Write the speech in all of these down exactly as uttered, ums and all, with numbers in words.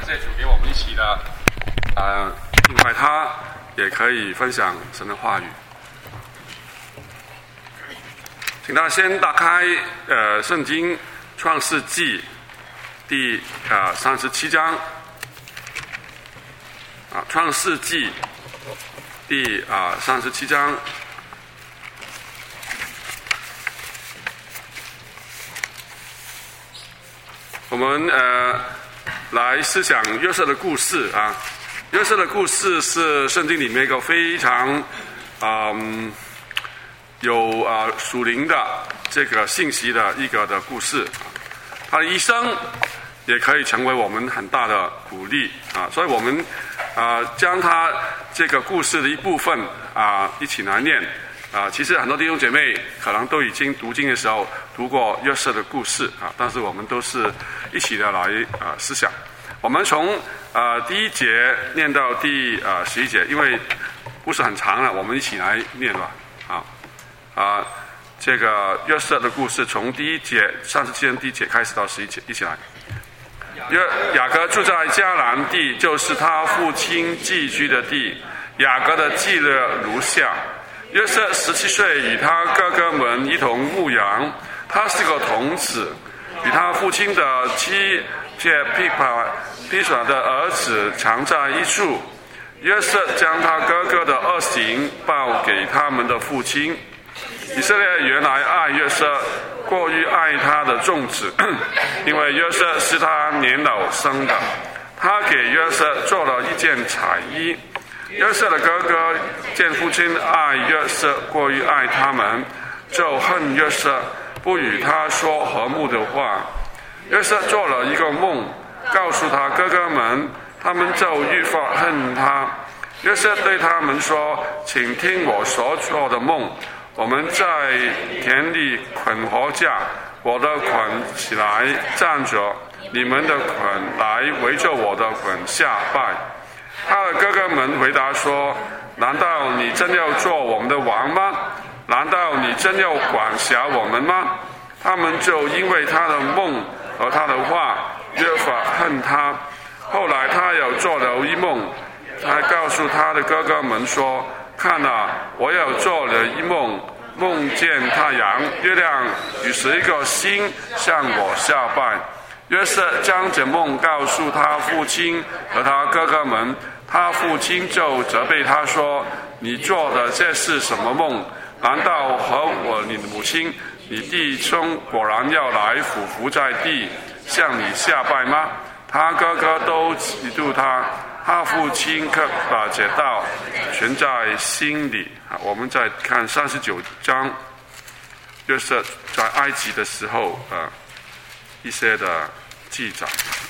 谢主给我们一起的，呃，敬拜他，也可以分享神的话语。请大家先打开呃圣经创世纪第呃三十七章啊，创世纪第啊三十七章。我们呃来思想约瑟的故事啊。约瑟的故事是圣经里面一个非常嗯有啊属灵的这个信息的一个的故事。他的一生也可以成为我们很大的鼓励啊，所以我们啊将他这个故事的一部分啊一起来念。啊，其实很多弟兄姐妹可能都已经读经的时候读过约瑟的故事啊，但是我们都是一起的来啊思想。我们从呃第一节念到第呃十一节，因为故事很长了，我们一起来念吧。啊啊，这个约瑟的故事从第一节三十七章第一节开始到十一节，一起来。约雅各住在迦南地，就是他父亲寄居的地。雅各的记略如下。约瑟十七岁，与他哥哥们一同牧羊。他是个童子，与他父亲的妻妾毗帕毗耍的儿子常在一处。约瑟将他哥哥的恶行报给他们的父亲。以色列原来爱约瑟，过于爱他的众子，因为约瑟是他年老生的。他给约瑟做了一件彩衣。约瑟的哥哥见父亲爱约瑟过于爱他们，就恨约瑟，不与他说和睦的话。约瑟做了一个梦，告诉他哥哥们，他们就愈发恨他。约瑟对他们说：请听我所做的梦。我们在田里捆禾架，我的捆起来站着，你们的捆来围着我的捆下拜。他的哥哥们回答说：难道你真要做我们的王吗？难道你真要管辖我们吗？他们就因为他的梦和他的话越发恨他。后来他又做了一梦，还告诉他的哥哥们说：看啊，我又做了一梦，梦见太阳、月亮与十一个星向我下拜。约瑟将这梦告诉他父亲和他哥哥们，他父亲就责备他说：你做的这是什么梦？难道和我你的母亲、你弟兄果然要来俯伏在地向你下拜吗？他哥哥都嫉妒他，他父亲可把这道存在心里。我们再看三十九章，约瑟在埃及的时候啊一些的记载。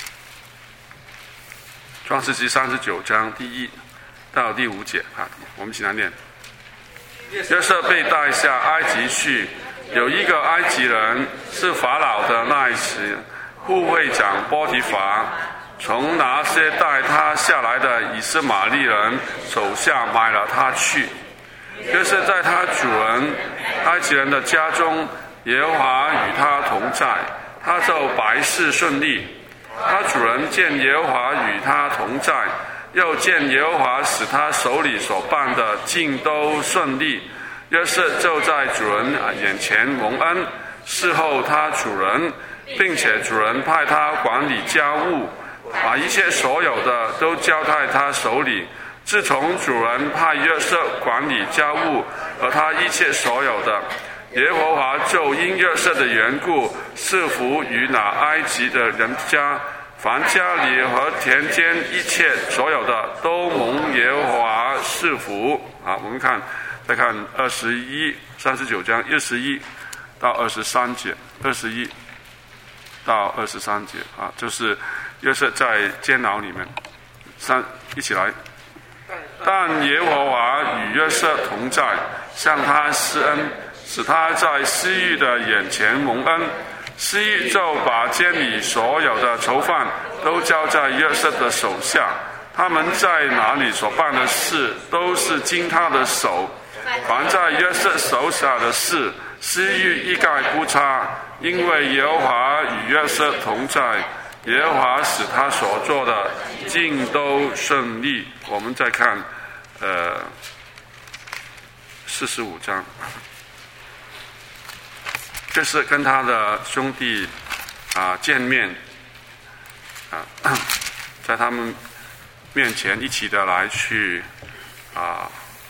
创世纪三十九章第一到第五节啊，我们一起来念。约瑟被带下埃及去，有一个埃及人是法老的那时护卫长波提乏，从那些带他下来的以斯玛利人手下买了他去。约瑟在他主人埃及人的家中，耶和华与他同在，他就百事顺利。他主人见耶和华与他同在，又见耶和华使他手里所办的尽都顺利，约瑟就在主人眼前蒙恩，侍候他主人，并且主人派他管理家务，把一切所有的都交在他手里。自从主人派约瑟管理家务和他一切所有的，耶和华就因约瑟的缘故赐福于那埃及的人家，凡家里和田间一切所有的都蒙耶和华赐福。啊，我们看再看二十一三十九章二十一到二十三节，二十一到二十三节啊，就是约瑟在监牢里面。三一起来。但耶和华与约瑟同在，向他施恩，使他在司狱的眼前蒙恩。司狱就把监里所有的囚犯都交在约瑟的手下，他们在哪里所办的事，都是经他的手。凡在约瑟手下的事，司狱一概不差，因为耶和华与约瑟同在， 耶和华使他所做的尽都顺利。我们再看呃四十五章，这是跟他的兄弟啊见面啊，在他们面前一起的来去啊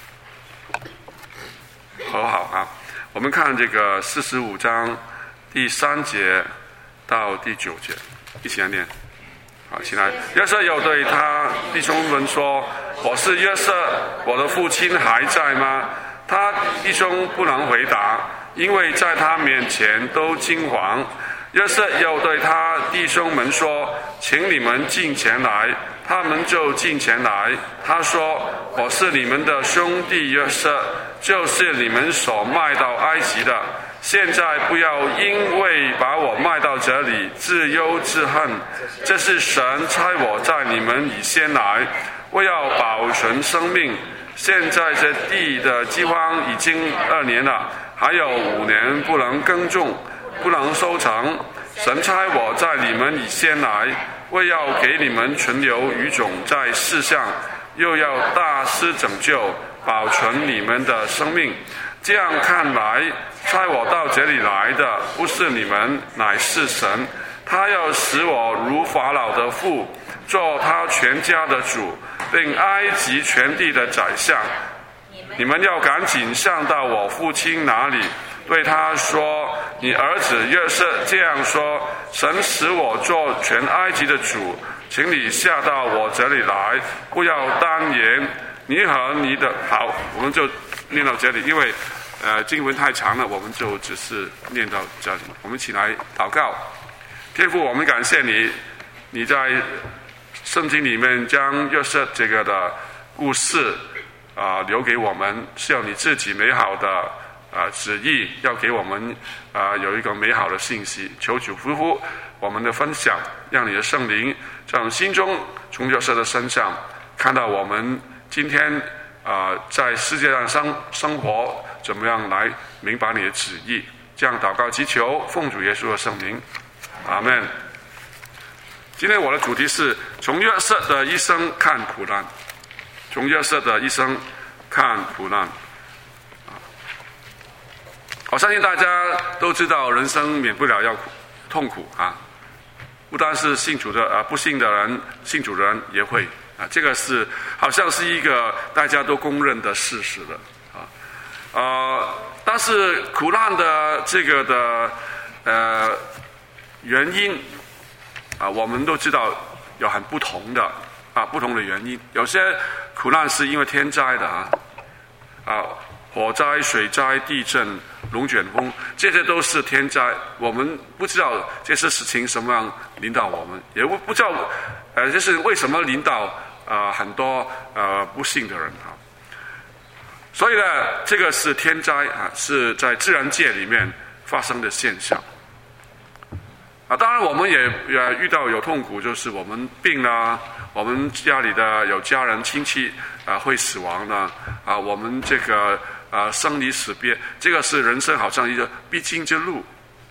和好啊。我们看这个四十五章第三节到第九节，一起来念。好，起来。约瑟又对他弟兄们说：“我是约瑟，我的父亲还在吗？”他弟兄不能回答，因为在他面前都惊惶。约瑟又对他弟兄们说：“请你们进前来。”他们就进前来。他说：“我是你们的兄弟约瑟，就是你们所卖到埃及的。现在不要因为把我卖到这里自忧自恨，这是神差我在你们以先来，我要保存生命。现在这地的饥荒已经二年了，还有五年不能耕种，不能收成。神差我在你们以先来，为要给你们存留余种在世上，又要大施拯救，保存你们的生命。这样看来，差我到这里来的不是你们，乃是神。他要使我如法老的父，做他全家的主，并埃及全地的宰相。你们要赶紧上到我父亲那里，对他说：你儿子约瑟这样说，神使我做全埃及的主，请你下到我这里来，不要单言。你和你的好，我们就念到这里，因为呃经文太长了，我们就只是念到这里。我们起来祷告。天父，我们感谢你，你在圣经里面将约瑟这个的故事啊、呃、留给我们，是有你自己美好的啊、呃、旨意，要给我们啊、呃、有一个美好的信息。求主祝福我们的分享，让你的圣灵在我们心中，从约瑟的身上看到我们今天啊、呃、在世界上生生活怎么样来明白你的旨意。这样祷告祈求，奉主耶稣的圣名，阿们。今天我的主题是从约瑟的一生看苦难，从约瑟的一生看苦难。我相信大家都知道，人生免不了要痛苦啊，不单是信主的啊，不信的人，信主的人也会啊，这个是好像是一个大家都公认的事实了啊。呃，但是苦难的这个的呃原因啊，我们都知道有很不同的啊，不同的原因。有些苦难是因为天灾的啊，啊，火灾、水灾、地震、龙卷风，这些都是天灾。我们不知道这些事情什么样领导我们，也不不知道呃，就是为什么领导啊、呃、很多呃不幸的人啊。所以呢，这个是天灾啊，是在自然界里面发生的现象。啊，当然我们也也遇到有痛苦，就是我们病啦，我们家里的有家人亲戚啊会死亡啦，啊，我们这个啊生离死别，这个是人生好像一个必经之路。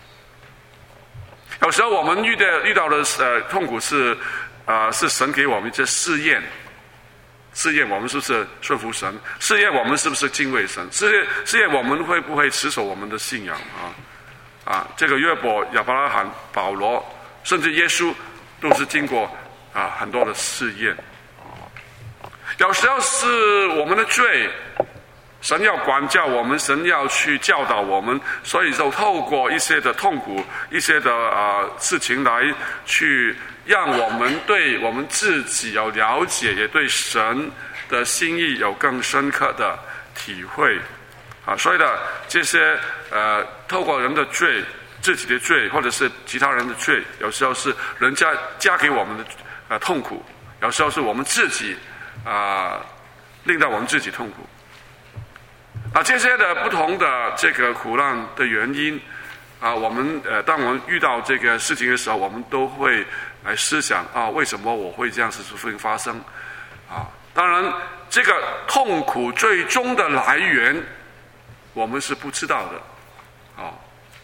有时候我们遇到遇到的呃痛苦是啊是神给我们一些试验，试验我们是不是顺服神，试验我们是不是敬畏神，试验试验我们会不会持守我们的信仰啊。啊，这个约伯、亚伯拉罕、保罗，甚至耶稣，都是经过啊很多的试验。有时候是我们的罪，神要管教我们，神要去教导我们，所以就透过一些的痛苦、一些的啊事情来去让我们对我们自己有了解，也对神的心意有更深刻的体会。啊，所以呢，这些呃，透过人的罪、自己的罪，或者是其他人的罪，有时候是人家加给我们的呃痛苦，有时候是我们自己啊、呃、令到我们自己痛苦。啊，这些的不同的这个苦难的原因啊，我们呃，当我们遇到这个事情的时候，我们都会来思想啊，为什么我会这样子事情发生？啊，当然，这个痛苦最终的来源，我们是不知道的，哦，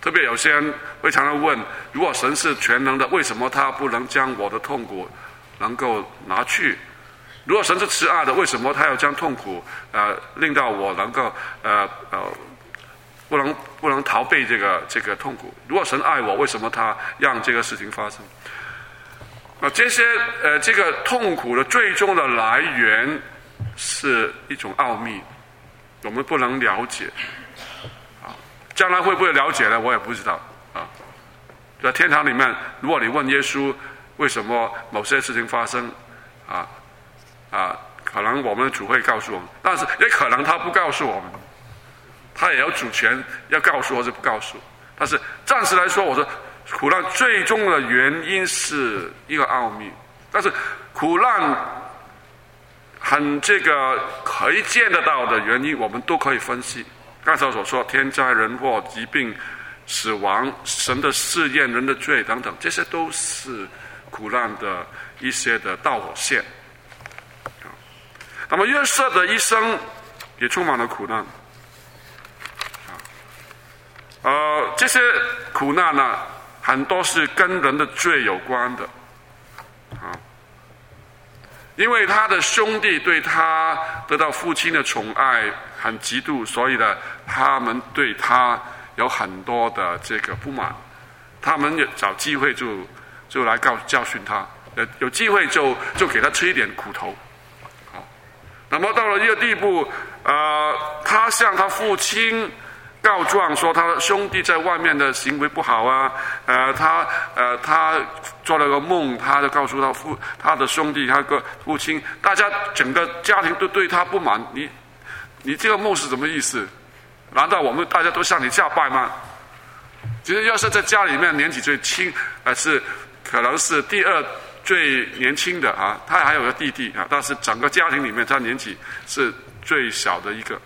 特别有些人会常常问：如果神是全能的，为什么他不能将我的痛苦能够拿去？如果神是慈爱的，为什么他要将痛苦呃令到我能够呃呃不能不能逃避这个这个痛苦？如果神爱我，为什么他让这个事情发生？啊，这些呃这个痛苦的最终的来源是一种奥秘，我们不能了解。啊，将来会不会了解呢？我也不知道。啊，在天堂里面，如果你问耶稣为什么某些事情发生，啊。啊，可能我们的主会告诉我们，但是也可能他不告诉我们，他也有主权要告诉或者不告诉。但是暂时来说，我说苦难最终的原因是一个奥秘，但是苦难很这个可以见得到的原因，我们都可以分析。刚才所说天灾人祸、疾病、死亡、神的试验、人的罪等等，这些都是苦难的一些的导火线。那么约瑟的一生也充满了苦难，呃，这些苦难呢，很多是跟人的罪有关的，啊，因为他的兄弟对他得到父亲的宠爱很嫉妒，所以呢，他们对他有很多的这个不满，他们有找机会就就来告教训他，有有机会就就给他吃一点苦头。那么到了一个地步，呃，他向他父亲告状说他兄弟在外面的行为不好啊，呃，他呃他做了个梦，他就告诉他父他的兄弟他个父亲，大家整个家庭都对他不满，你你这个梦是什么意思？难道我们大家都向你下拜吗？其实要是在家里面年纪最轻，呃是可能是第二最年轻的啊，他还有个弟弟啊，但是整个家庭里面他年纪是最小的一个。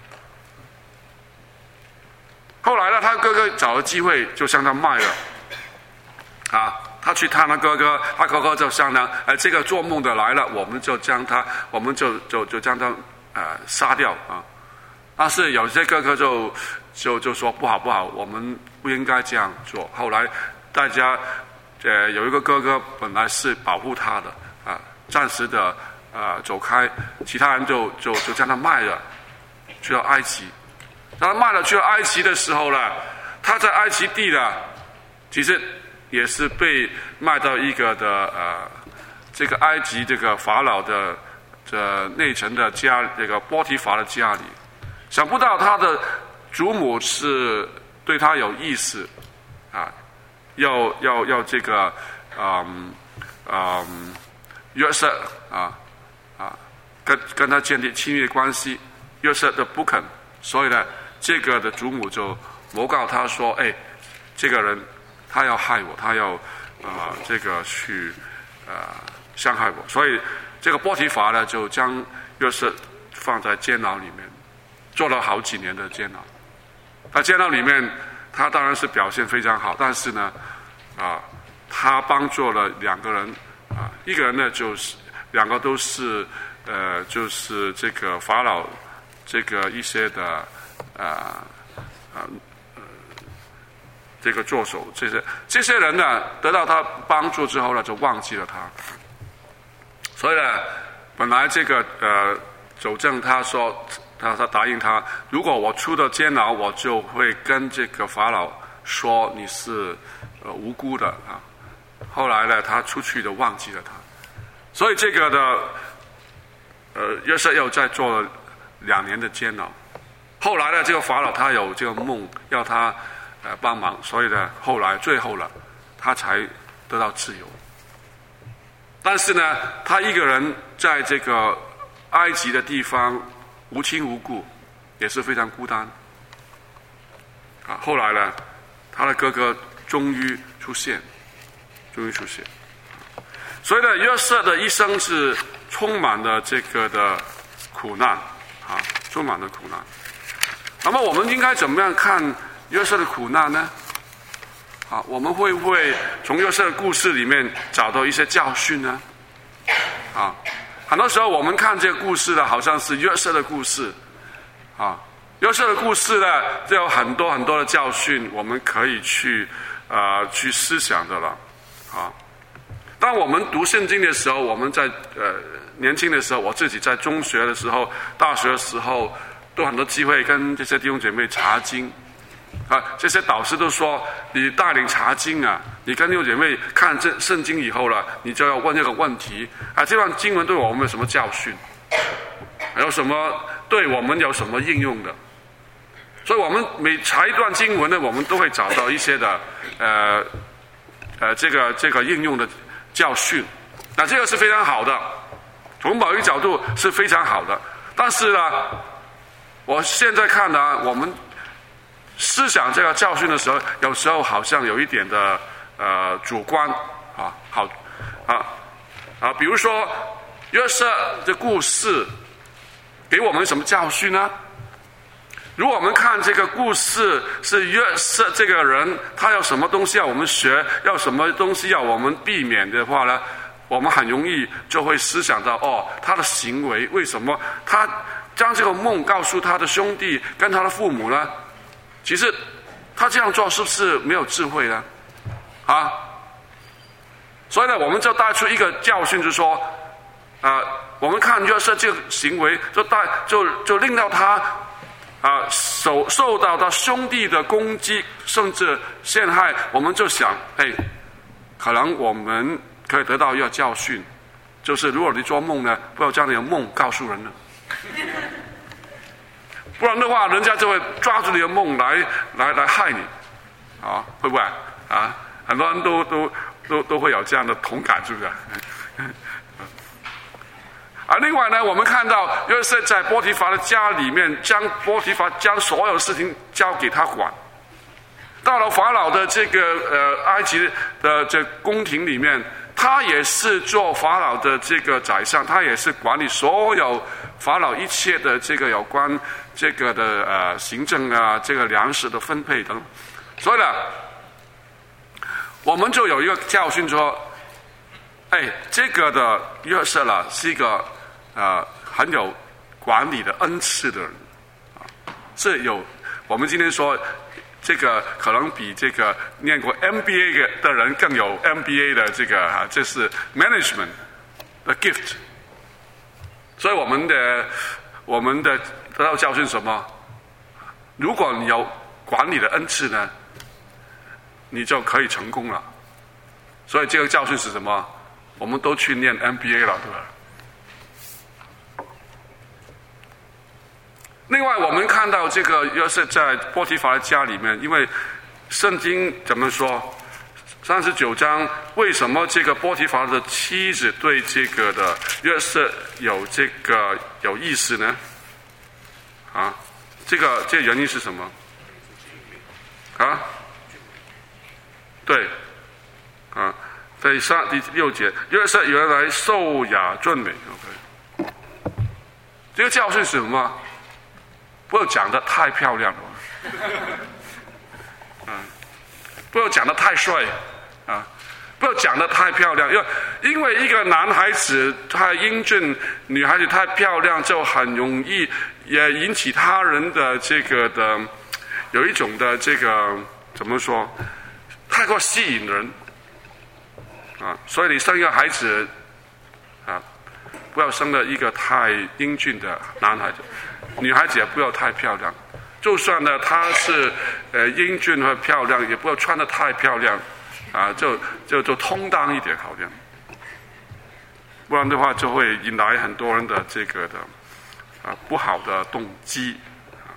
后来呢，他哥哥找了机会就向他卖了，啊，他去探他哥哥，他哥哥就向他，哎，这个做梦的来了，我们就将他，我们就就就将他呃杀掉啊。但是有些哥哥就就就说不好不好，我们不应该这样做。后来大家。呃，有一个哥哥本来是保护他的啊，暂时的呃走开，其他人就就就将他卖了，去了埃及。当他卖了去了埃及的时候呢，他在埃及地呢，其实也是被卖到一个的呃这个埃及这个法老的这内城的家，这个波提乏的家里。想不到他的祖母是对他有意思啊。要要要这个，嗯嗯，约瑟啊啊，跟跟他建立亲密关系，约瑟的不肯，所以呢，这个的祖母就谋告他说：“哎，这个人他要害我，他要啊、呃、这个去啊、呃、伤害我。”所以这个波提乏呢，就将约瑟放在监牢里面，做了好几年的监牢。在监牢里面。他当然是表现非常好，但是呢，啊，他帮助了两个人，啊，一个人呢就是两个都是，呃，就是这个法老这个一些的，啊啊呃，这个作手，这些这些人呢得到他帮助之后呢，就忘记了他，所以呢，本来这个呃，佐证他说。他他答应他，如果我出了监牢，我就会跟这个法老说你是呃无辜的啊。后来呢，他出去就忘记了他，所以这个的呃约瑟又再做了两年的监牢。后来呢，这个法老他有这个梦要他呃帮忙，所以呢，后来最后了，他才得到自由。但是呢，他一个人在这个埃及的地方。无亲无故，也是非常孤单。啊，后来呢，他的哥哥终于出现，终于出现。所以呢，约瑟的一生是充满了这个的苦难，啊，充满了苦难。那么我们应该怎么样看约瑟的苦难呢？啊，我们会不会从约瑟的故事里面找到一些教训呢？啊？很多时候我们看这个故事呢，好像是约瑟的故事，啊， 约瑟的故事呢，就有很多很多的教训，我们可以去呃去思想的了啊。当我们读圣经的时候，我们在呃年轻的时候，我自己在中学的时候、大学的时候，都很多机会跟这些弟兄姐妹查经啊。这些导师都说，你带领查经啊，你跟弟兄姐妹看这圣经以后了，你就要问这个问题啊：这段经文对我们有什么教训？有什么对我们有什么应用的？所以我们每查一段经文呢，我们都会找到一些的呃呃这个这个应用的教训。那这个是非常好的，从某一个角度是非常好的。但是呢，我现在看呢，我们思想这个教训的时候，有时候好像有一点的呃主观啊，好啊啊，比如说约瑟的故事给我们什么教训呢？如果我们看这个故事是约瑟这个人，他有什么东西要我们学，要什么东西要我们避免的话呢，我们很容易就会思想到，哦，他的行为为什么他将这个梦告诉他的兄弟跟他的父母呢？其实他这样做是不是没有智慧呢？啊，所以呢，我们就带出一个教训，就是说，啊、呃，我们看约瑟这个行为，就带就就令到他。啊，受受到他兄弟的攻击，甚至陷害，我们就想，哎，可能我们可以得到一个教训，就是如果你做梦呢，不要将你的梦告诉人了，不然的话，人家就会抓住你的梦来来来害你，啊，会不会啊？很多人都都都都会有这样的同感，是不是？啊，另外呢，我们看到约瑟在波提乏的家里面，将波提乏将所有事情交给他管。到了法老的这个呃埃及的这宫廷里面，他也是做法老的这个宰相，他也是管理所有法老一切的这个有关这个的呃行政啊，这个粮食的分配等。所以呢，我们就有一个教训说，哎，这个的约瑟了是一个呃很有管理的恩赐的人啊，是有我们今天说这个可能比这个念过 M B A 的人更有 M B A 的这个啊，这是 management 的 gift。所以我们的我们的得到教训什么？如果你有管理的恩赐呢，你就可以成功了。所以这个教训是什么？我们都去念 M B A 了，对吧？另外，我们看到这个约瑟在波提乏的家里面，因为圣经怎么说？三十九章，为什么这个波提乏的妻子对这个的约瑟有这个有意思呢？啊，这个这个原因是什么？啊？对，啊。第三第六节，约瑟原来受雅俊美。OK， 这个教训是什么？不要讲得太漂亮了，嗯，不要讲得太帅啊，不要讲得太漂亮，因为因为一个男孩子太英俊，女孩子太漂亮，就很容易也引起他人的这个的有一种的这个怎么说，太过吸引人。啊，所以你生一个孩子，啊，不要生了一个太英俊的男孩子，女孩子也不要太漂亮。就算呢，她是呃英俊和漂亮，也不要穿得太漂亮，啊，就就就通当一点好像，不然的话就会引来很多人的这个的啊不好的动机。啊，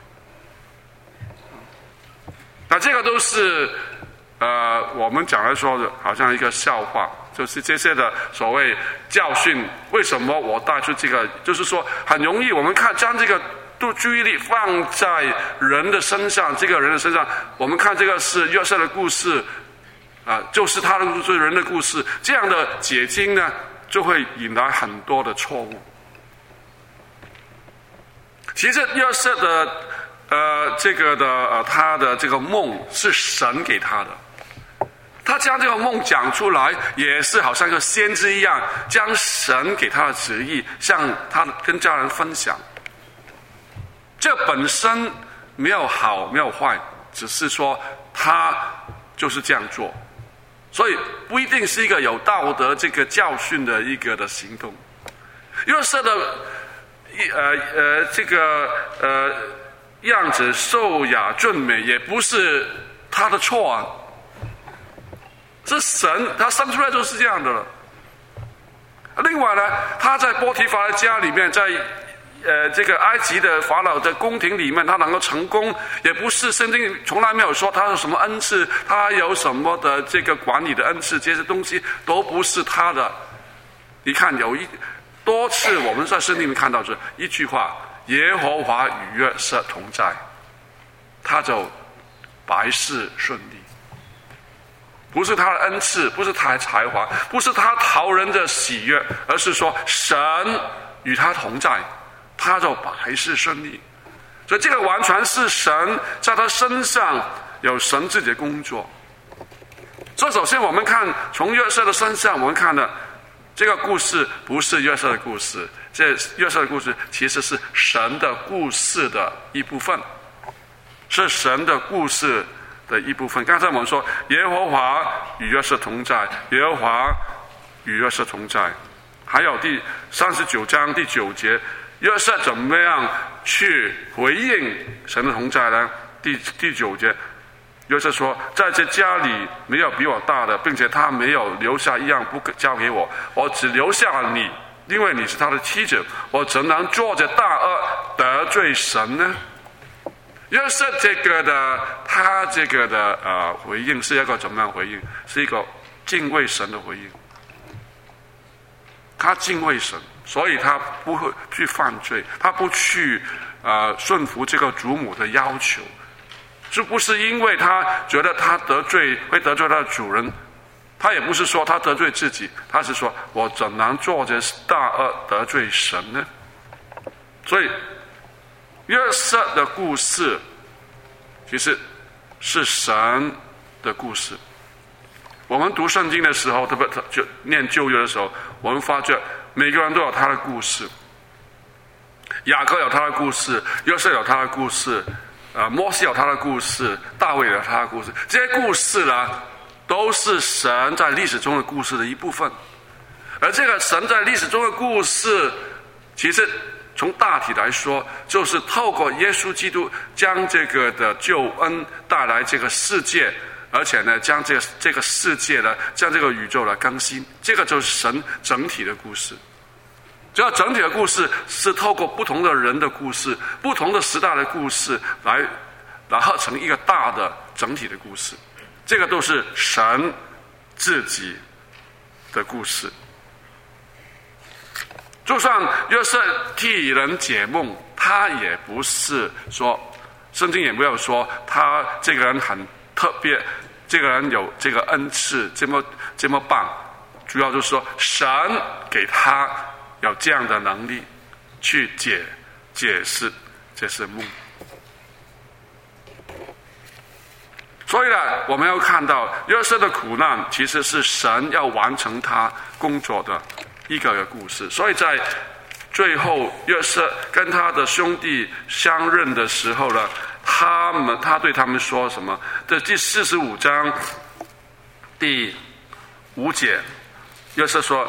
那这个都是。呃，我们讲来说的，好像一个笑话，就是这些的所谓教训。为什么我带出这个？就是说，很容易我们看将这个注意力放在人的身上，这个人的身上，我们看这个是约瑟的故事，啊、呃，就是他的故事，人的故事，这样的解经呢，就会引来很多的错误。其实约瑟的呃这个的呃他的这个梦是神给他的。他将这个梦讲出来，也是好像一个先知一样，将神给他的旨意向他跟家人分享。这本身没有好没有坏，只是说他就是这样做，所以不一定是一个有道德这个教训的一个的行动。约瑟的呃呃这个呃样子秀雅俊美，也不是他的错啊，是神他生出来就是这样的了。另外呢，他在波提乏的家里面，在呃这个埃及的法老的宫廷里面，他能够成功，也不是圣经从来没有说他有什么恩赐，他有什么的这个管理的恩赐，这些东西都不是他的。你看有一多次我们在圣经里面看到这一句话：耶和华与约瑟同在，他就百事顺利。不是他的恩赐，不是他的才华，不是他讨人的喜悦，而是说神与他同在，他就百事顺利。所以这个完全是神在他身上有神自己的工作。所以首先我们看从约瑟的身上，我们看的这个故事不是约瑟的故事，这约瑟的故事其实是神的故事的一部分，是神的故事的一部分。刚才我们说耶和华与约瑟同在，耶和华与约瑟同在。还有第三十九章第九节，约瑟怎么样去回应神的同在呢？第第九节，约瑟说：在这家里没有比我大的，并且他没有留下一样不交给我，我只留下了你，因为你是他的妻子，我怎能做着大恶得罪神呢？约瑟这个的，他这个的呃回应是一个怎么样回应？是一个敬畏神的回应。他敬畏神，所以他不会去犯罪，他不去呃顺服这个主母的要求，这不是因为他觉得他得罪会得罪他的主人，他也不是说他得罪自己，他是说我怎能做着大恶得罪神呢？所以约瑟的故事其实是神的故事。我们读圣经的时候，特别就念旧约的时候，我们发觉每个人都有他的故事。雅各有他的故事，约瑟有他的故事，呃，摩西有他的故事，大卫有他的故事。这些故事呢，都是神在历史中的故事的一部分。而这个神在历史中的故事，其实从大体来说，就是透过耶稣基督将这个的救恩带来这个世界，而且呢，将这个这个世界呢，将这个宇宙来更新。这个就是神整体的故事。这个整体的故事是透过不同的人的故事、不同的时代的故事来，来合成一个大的整体的故事。这个都是神自己的故事。就算约瑟替人解梦，他也不是说，圣经也没有说他这个人很特别，这个人有这个恩赐这么这么棒，主要就是说神给他有这样的能力去解解释这是梦。所以呢，我们要看到约瑟的苦难其实是神要完成他工作的一个故事。所以在最后约瑟跟他的兄弟相认的时候呢，他们他对他们说什么？这第四十五章第五节，约瑟说：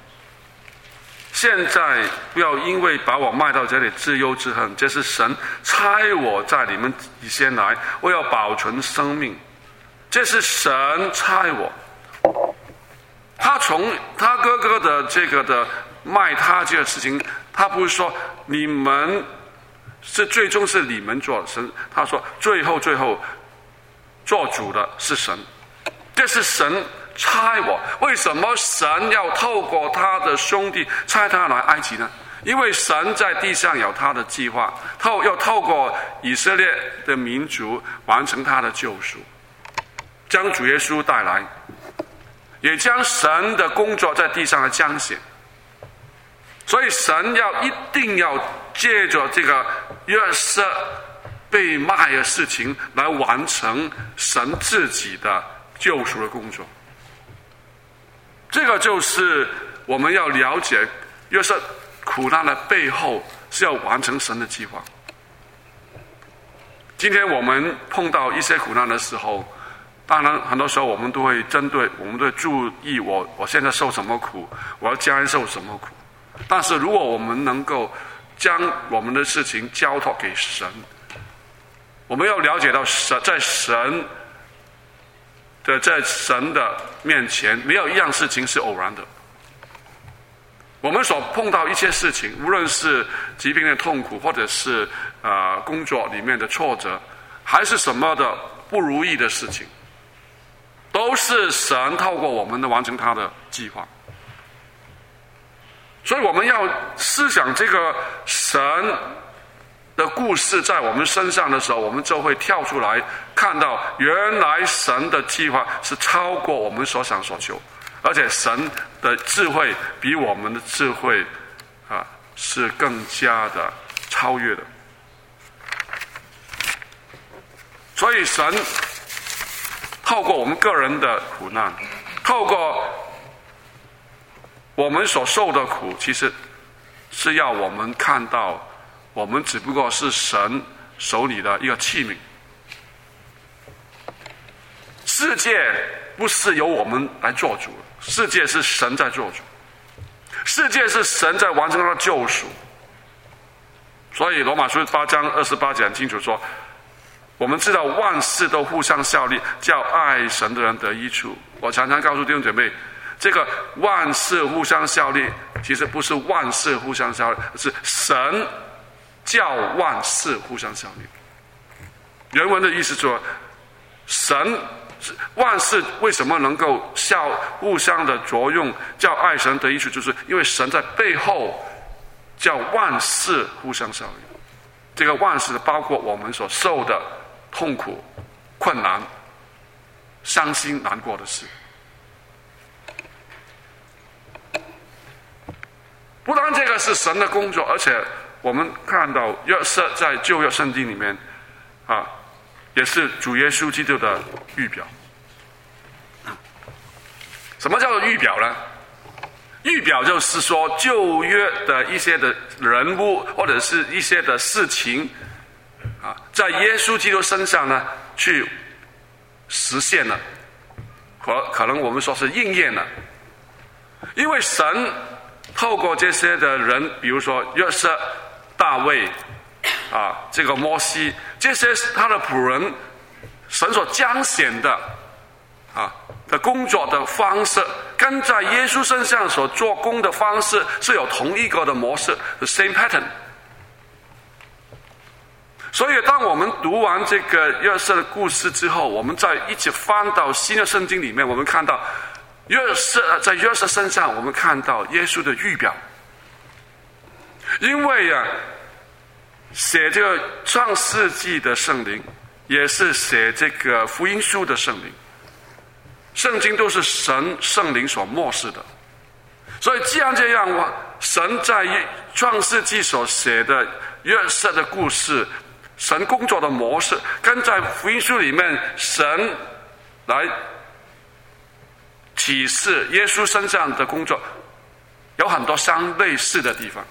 现在不要因为把我卖到这里自忧自恨，这是神差我在你们以前来，我要保存生命，这是神差我。他从他哥哥的这个的卖他这个事情，他不是说你们是最终是你们做神，他说最后最后做主的是神，这是神差我。为什么神要透过他的兄弟差他来埃及呢？因为神在地上有他的计划，透要透过以色列的民族完成他的救赎，将主耶稣带来，也将神的工作在地上的彰显。所以神要一定要借着这个约瑟被卖的事情来完成神自己的救赎的工作。这个就是我们要了解约瑟苦难的背后是要完成神的计划。 今天我们碰到一些苦难的时候，当然很多时候我们都会针对，我们都会注意我我现在受什么苦，我要将来受什么苦。但是如果我们能够将我们的事情交托给神，我们要了解到神在神的在神的面前，没有一样事情是偶然的。我们所碰到一切事情，无论是疾病的痛苦，或者是呃工作里面的挫折，还是什么的不如意的事情，都是神透过我们的完成他的计划。所以我们要思想这个神的故事在我们身上的时候，我们就会跳出来看到，原来神的计划是超过我们所想所求，而且神的智慧比我们的智慧啊是更加的超越的。所以神透过我们个人的苦难，透过我们所受的苦，其实是要我们看到，我们只不过是神手里的一个器皿。世界不是由我们来做主，世界是神在做主，世界是神在完成他的救赎。所以罗马书八章二十八节很清楚说，我们知道万事都互相效力，叫爱神的人得益处。我常常告诉弟兄姐妹，这个万事互相效力，其实不是万事互相效力，是神叫万事互相效力。原文的意思说，神万事为什么能够效互相的作用，叫爱神得益处，就是因为神在背后叫万事互相效力。这个万事包括我们所受的痛苦、困难、伤心、难过的事。不但这个是神的工作，而且我们看到约瑟在旧约圣经里面啊，也是主耶稣基督的预表。什么叫做预表呢？预表就是说旧约的一些的人物或者是一些的事情啊，在耶稣基督身上呢去实现了，可可能我们说是应验了。因为神透过这些的人，比如说约瑟、大卫啊，这个摩西，这些他的仆人，神所彰显的啊的工作的方式，跟在耶稣身上所做工的方式是有同一个的模式 ，the same pattern。所以，当我们读完这个约瑟的故事之后，我们再一起翻到新约圣经里面，我们看到约瑟在约瑟身上，我们看到耶稣的预表。因为啊，写这个创世纪的圣灵，也是写这个福音书的圣灵。圣经都是神圣灵所默示的，所以既然这样，神在创世纪所写的约瑟的故事，神工作的模式，跟在福音书里面神来启示耶稣身上的工作有很多相类似的地方。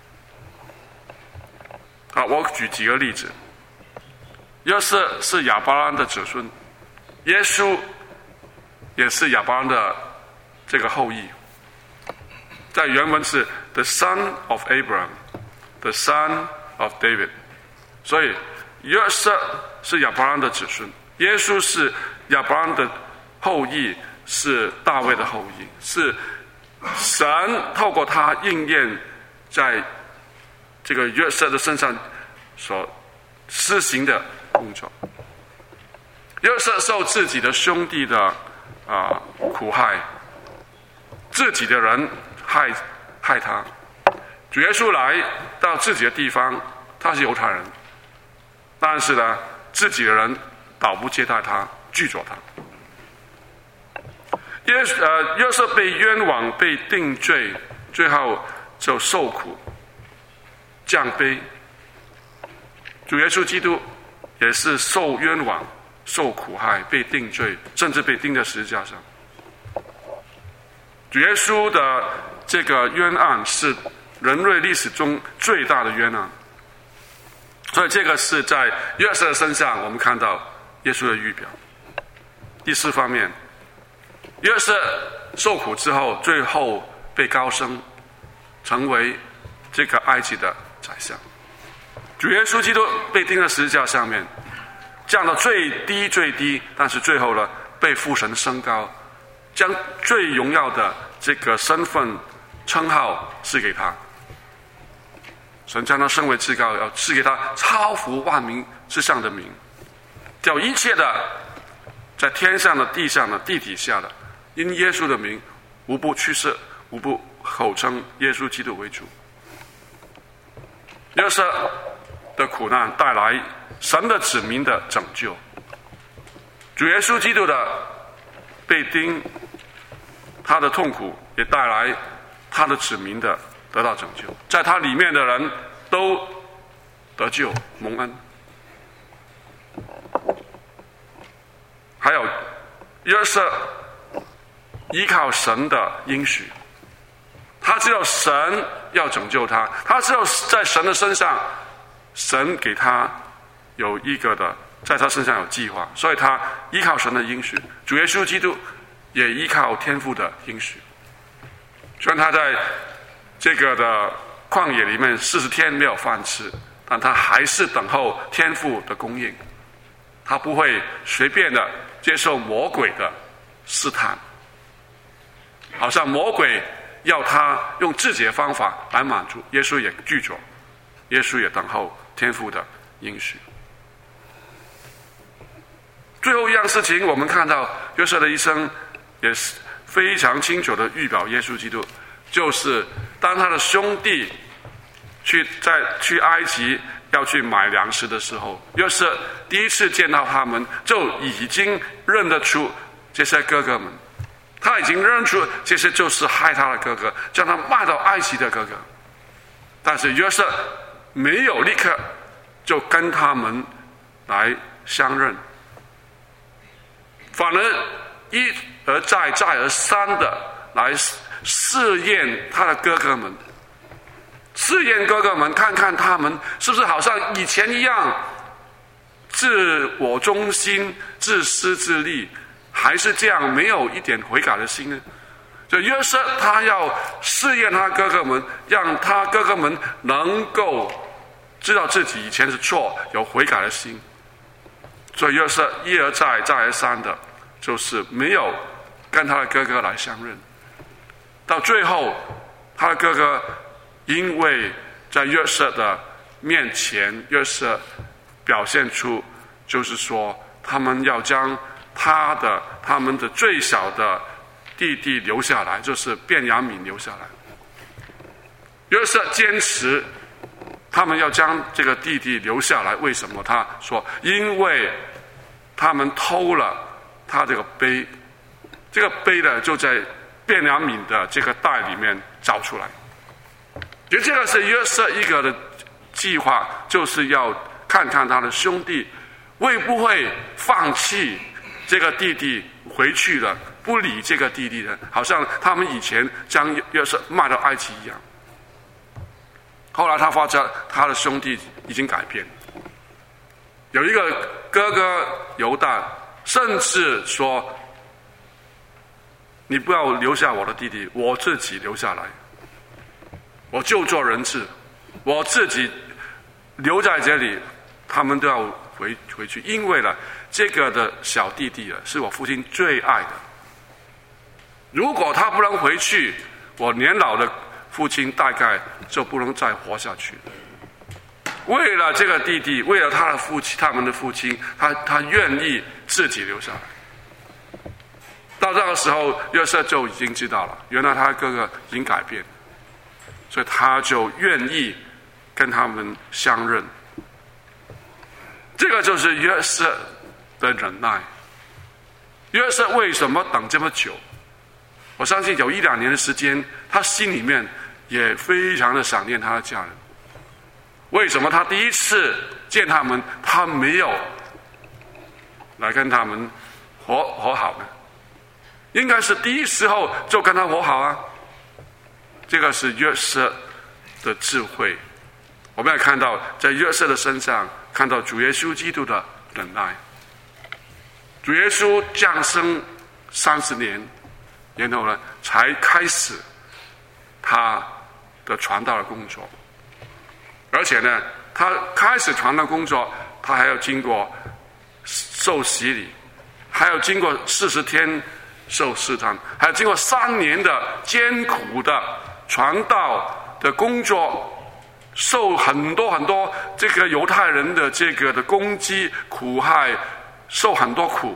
啊，我举几个例子。约瑟是亚伯拉罕的子孙，耶稣也是亚伯拉罕的这个后裔。在原文是 the son of Abraham, the son of David。所以约瑟是亚伯拉罕的子孙，耶稣是亚伯拉罕的后裔，是大卫的后裔，是神透过他应验在这个约瑟的身上所施行的工作。约瑟受自己的兄弟的啊苦害，自己的人害害他，主耶稣来到自己的地方，他是犹太人，但是呢，自己的人倒不接待他，拒绝他。耶呃约瑟被冤枉，被定罪，最后就受苦降卑。主耶稣基督也是受冤枉、受苦害、被定罪，甚至被钉在十字架上。主耶稣的这个冤案是人类历史中最大的冤案。 所以这个是在约瑟身上我们看到耶稣的预表。第四方面，约瑟受苦之后，最后被高升，成为这个埃及的宰相。主耶稣基督被钉在十字架上面，降到最低最低，但是最后呢，被父神升高，将最荣耀的这个身份称号赐给他。神将他升为至高，要赐给他超乎万民之上的名，叫一切的在天上的、地上的、地底下的，因耶稣的名，无不屈膝，无不口称耶稣基督为主。约瑟的苦难带来神的子民的拯救，主耶稣基督的被钉，他的痛苦也带来他的子民的得到拯救，在他里面的人都得救蒙恩。还有约瑟依靠神的应许，他知道神要拯救他，他知道在神的身上，神给他有一个的，在他身上有计划，所以他依靠神的应许。主耶稣基督也依靠天父的应许，虽然他在这个的旷野里面四十天没有饭吃，但他还是等候天父的供应，他不会随便的接受魔鬼的试探，好像魔鬼要他用自己的方法来满足，耶稣也拒绝，耶稣也等候天父的应许。最后一样事情，我们看到约瑟的一生也是非常清楚的预表耶稣基督，就是当他的兄弟去在去埃及要去买粮食的时候，约瑟第一次见到他们，就已经认得出这些哥哥们，他已经认出这些就是害他的哥哥，将他卖到埃及的哥哥。但是约瑟没有立刻就跟他们来相认，反而一而再再而三的来试验他的哥哥们，试验哥哥们，看看他们是不是好像以前一样自我中心、自私自利，还是这样没有一点悔改的心呢？就约瑟他要试验他哥哥们，让他哥哥们能够知道自己以前是错，有悔改的心。所以约瑟一而再再而三的就是没有跟他的哥哥来相认，到最后他的哥哥因为在约瑟的面前，约瑟表现出就是说他们要将他的他们的最小的弟弟留下来，就是便雅悯留下来。约瑟坚持他们要将这个弟弟留下来，为什么？他说因为他们偷了他这个杯，这个杯呢就在便雅悯的这个袋里面找出来。就这个是约瑟一个的计划，就是要看看他的兄弟会不会放弃这个弟弟回去了，不理这个弟弟的，好像他们以前将约瑟卖到埃及一样。后来他发觉他的兄弟已经改变，有一个哥哥犹大甚至说，你不要留下我的弟弟，我自己留下来，我就做人质，我自己留在这里，他们都要回回去，因为呢这个的小弟弟啊是我父亲最爱的，如果他不能回去，我年老的父亲大概就不能再活下去了。为了这个弟弟，为了他的父亲，他们的父亲，他他愿意自己留下来。到这个时候，约瑟就已经知道了，原来他哥哥已经改变，所以他就愿意跟他们相认。这个就是约瑟的忍耐。约瑟为什么等这么久？我相信有一两年的时间，他心里面也非常的想念他的家人。为什么他第一次见他们，他没有来跟他们和和好呢？应该是第一时候就跟他和好啊。这个是约瑟的智慧， 我们也看到在约瑟的身上看到主耶稣基督的忍耐。主耶稣降生三十年，然后呢才开始他的传道的工作，而且呢他开始传道工作，他还要经过受洗礼，还要经过四十天受试探，还要经过三年的艰苦的传道的工作，受很多很多这个犹太人的这个的攻击苦害，受很多苦。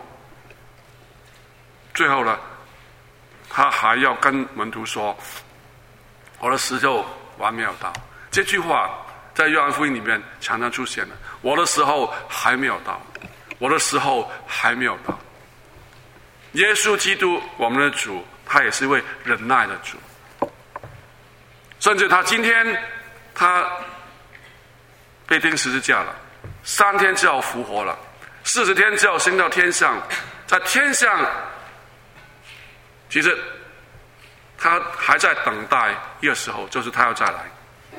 最后呢他还要跟门徒说，我的时候还没有到。这句话在约翰福音里面常常出现了，我的时候还没有到，我的时候还没有到。耶稣基督我们的主，他也是一位忍耐的主，甚至他今天他被钉十字架了，三天之后复活了，四十天之后升到天上，在天上其实他还在等待一个时候，就是他要再来。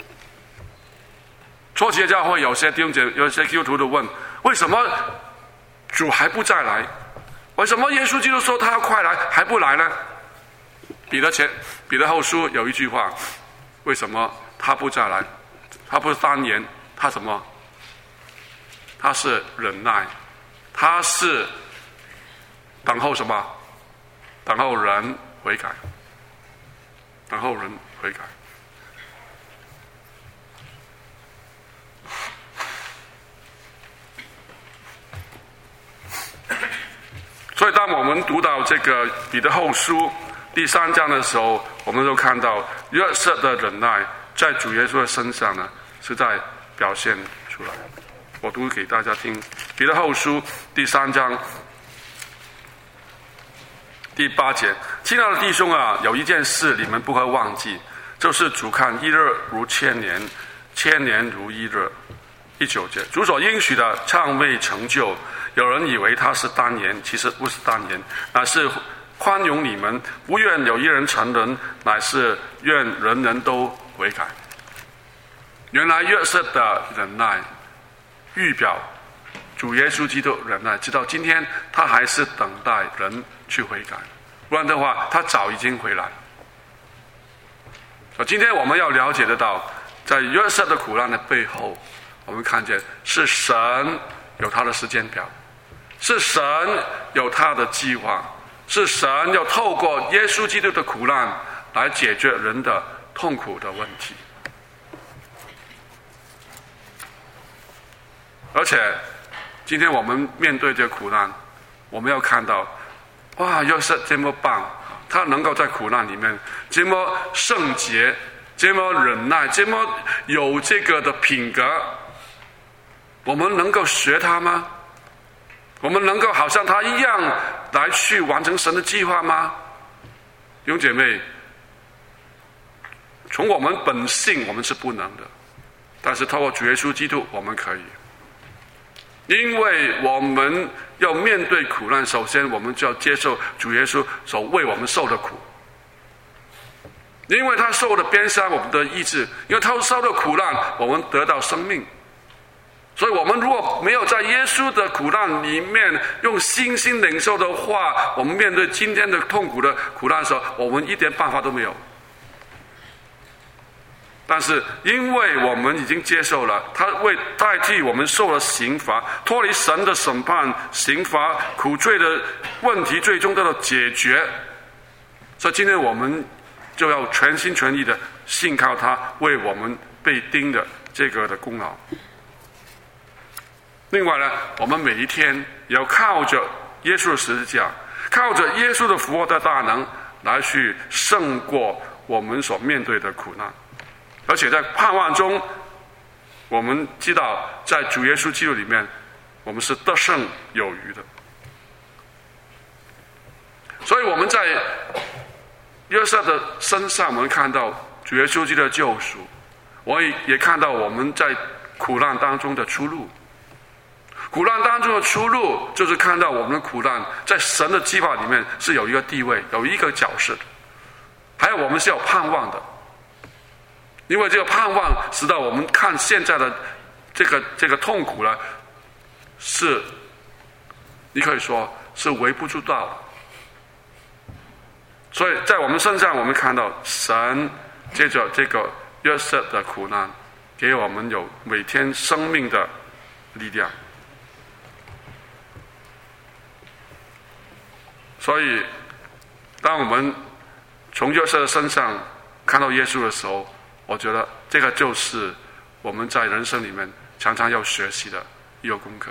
初期的教会有些弟兄姐妹，有些基督徒都问，为什么主还不再来？为什么耶稣基督说他要快来还不来呢？彼得前彼得后书有一句话，为什么他不再来？他不是单言，他什么？他是忍耐，他是等候什么？等候人悔改，等候人悔改。所以当我们读到这个彼得后书第三章的时候，我们就看到约瑟的忍耐在主耶稣的身上呢是在表现出来。我读给大家听，彼得后书第三章第八节，亲爱的弟兄啊，有一件事你们不可忘记，就是主看一日如千年，千年如一日。第九节，主所应许的尚未成就，有人以为他是单言，其实不是单言，乃是宽容你们，不愿有一人沉沦，乃是愿人人都悔改。原来约瑟的忍耐预表主耶稣基督忍耐，直到今天他还是等待人去悔改，不然的话他早已经回来。今天我们要了解得到，在约瑟的苦难的背后，我们看见是神有他的时间表，是神有他的计划，是神要透过耶稣基督的苦难来解决人的痛苦的问题。而且今天我们面对这个苦难，我们要看到，哇，约瑟这么棒，他能够在苦难里面这么圣洁，这么忍耐，这么有这个的品格，我们能够学他吗？我们能够好像他一样来去完成神的计划吗？弟兄姐妹，从我们本性我们是不能的，但是透过主耶稣基督我们可以。因为我们要面对苦难，首先我们就要接受主耶稣所为我们受的苦，因为他受的鞭伤我们的医治，因为他受的苦难我们得到生命。所以我们如果没有在耶稣的苦难里面用信心领受的话，我们面对今天的痛苦的苦难的时候，我们一点办法都没有。但是因为我们已经接受了他为代替我们受了刑罚，脱离神的审判、刑罚、苦罪的问题最终得到解决，所以今天我们就要全心全意的信靠他为我们被钉的这个的功劳。另外呢，我们每一天也要靠着耶稣的十字架，靠着耶稣的复活的大能来去胜过我们所面对的苦难。而且在盼望中，我们知道在主耶稣基督里面，我们是得胜有余的。所以我们在约瑟的身上，我们看到主耶稣基督的救赎，我也也看到我们在苦难当中的出路。苦难当中的出路，就是看到我们的苦难在神的计划里面是有一个地位，有一个角色的，还有我们是有盼望的。 因为这个盼望使到我们看现在的这个这个痛苦呢，是你可以说是微不足道的。所以在我们身上，我们看到神借着这个约瑟的苦难，给我们有每天生命的力量。所以当我们从约瑟的身上看到耶稣的时候，我觉得这个就是我们在人生里面常常要学习的一个功课。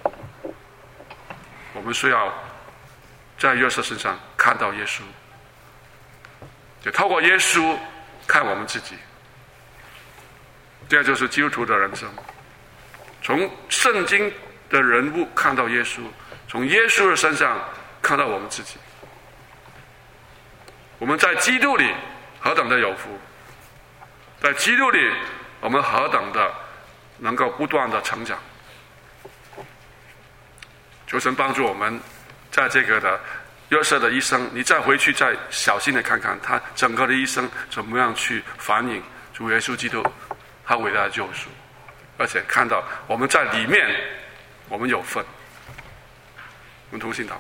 我们需要在约瑟身上看到耶稣，也透过耶稣看我们自己。这就是基督徒的人生，从圣经的人物看到耶稣，从耶稣的身上看到我们自己。我们在基督里何等的有福，在基督里我们何等的能够不断的成长。求神帮助我们在这个的约瑟的一生，你再回去再小心的看看他整个的一生怎么样去反映主耶稣基督他伟大的救赎，而且看到我们在里面我们有份。我们同心祷告。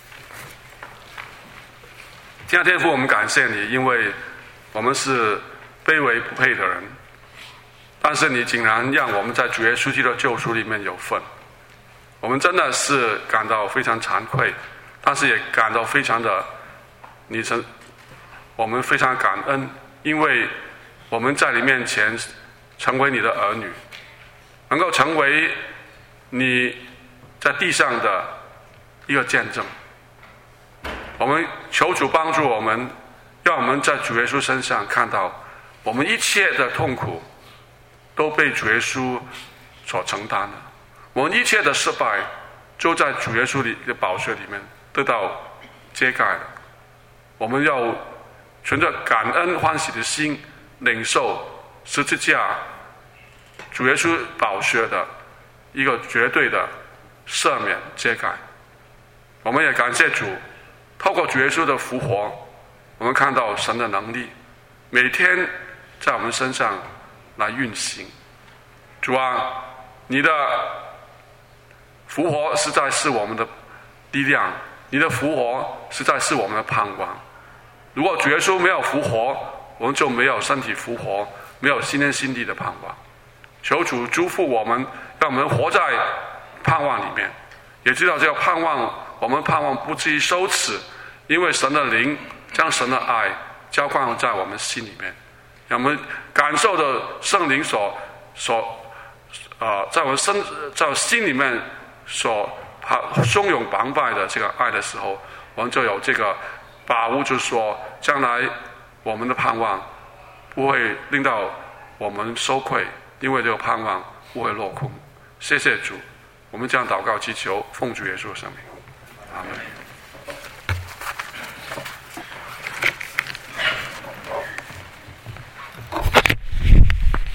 亲爱的天父，我们感谢你，因为我们是卑微不配的人，但是你竟然让我们在主耶稣基督的救赎里面有份。我们真的是感到非常惭愧，但是也感到非常的你成我们非常感恩，因为我们在你面前成为你的儿女，能够成为你在地上的一个见证。我们求主帮助我们，让我们在主耶稣身上看到我们一切的痛苦都被主耶稣所承担了，我们一切的失败就在主耶稣里的宝血里面得到遮盖了。我们要存着感恩欢喜的心领受十字架主耶稣宝血的一个绝对的赦免遮盖。我们也感谢主，透过主耶稣的复活，我们看到神的能力每天在我们身上来运行。主啊，你的复活实在是我们的力量，你的复活实在是我们的盼望。如果主耶稣没有复活，我们就没有身体复活，没有新天新地的盼望。求主祝福我们，让我们活在盼望里面，也知道这个盼望，我们盼望不至于羞耻，因为神的灵将神的爱浇灌在我们心里面，让我们感受到圣灵所所呃在我们身在我心里面所汹涌澎湃的这个爱的时候，我们就有这个把握，就是说将来我们的盼望不会令到我们羞愧，因为这个盼望不会落空。谢谢主，我们将祷告祈求奉主耶稣的圣名，阿门。